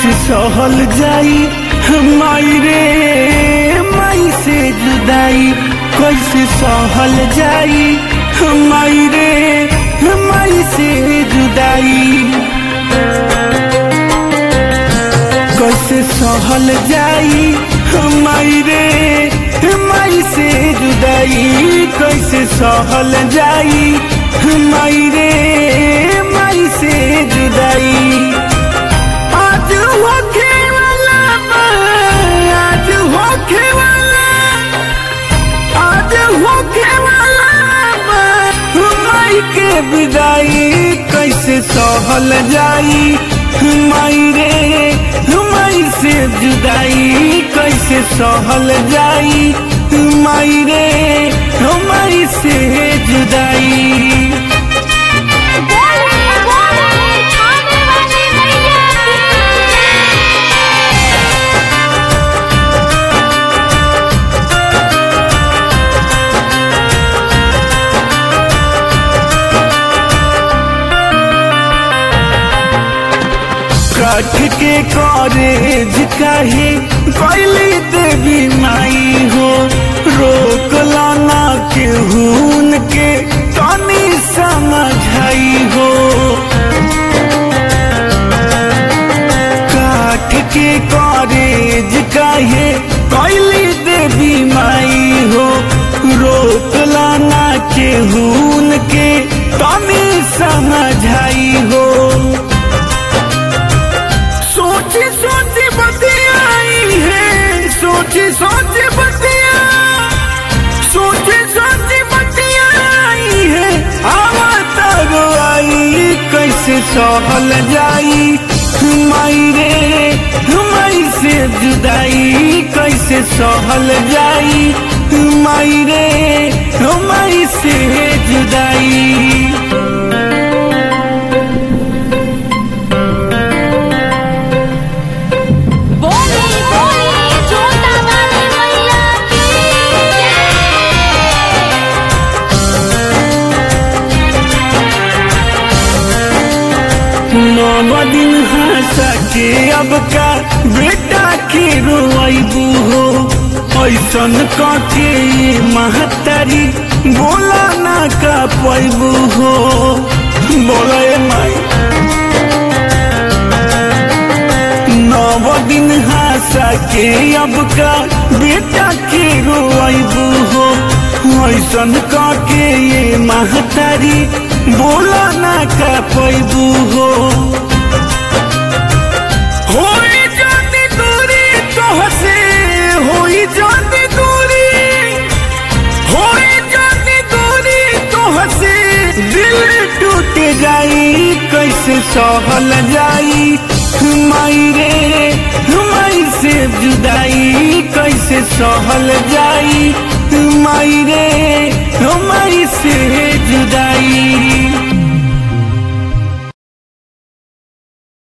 कैसे सहल जाई माई रे माई से जुदाई, कैसे सहल जाई माई रे माई से जुदाई, कैसे सहल जाई माई रे माई से जुदाई, कैसे सहल जाई माई रे माई से जुदाई। आज होखे वाला आज होखे वाला आज होखे वाला माई के विदाई, कैसे सहल जाई माई रे माई से जुदाई, कैसे सहल जाई माई रे माई से जुदाई। काठ के कॉलेज काहे कैली देवी माई हो, रोक लाना के हुन के तनी समझाई हो। काठ के कॉलेज काहे कैली देवी माई हो, रोक लाना के हुन के तनी समझाई हो। सोची सोची बतियाई है, सोची सोची बतिया, सोची सोची बतियाई है, आवता रोआई, कैसे सहल जाई माई रे माई से जुदाई, कैसे सहल जाई माई रे माई से जुदाई। नौ दिन हंसा के अब का बेटा के रोइबू हो, ऐसन कथे महतारी बोला ना का पैबू हो, बोले माई। नौ दिन हंसा के अब का बेटा के रोइबू हो, ऐसन कथे महतारी बोला ना का पैबू हो। होई जाती दूरी तोहसे, होई जाती दूरी, होई जाती दूरी तोहसे, दिल टूट जाई, कैसे सहल जाई माई रे माई से जुदाई, कैसे सहल जाई माई रे माई से जुदाई।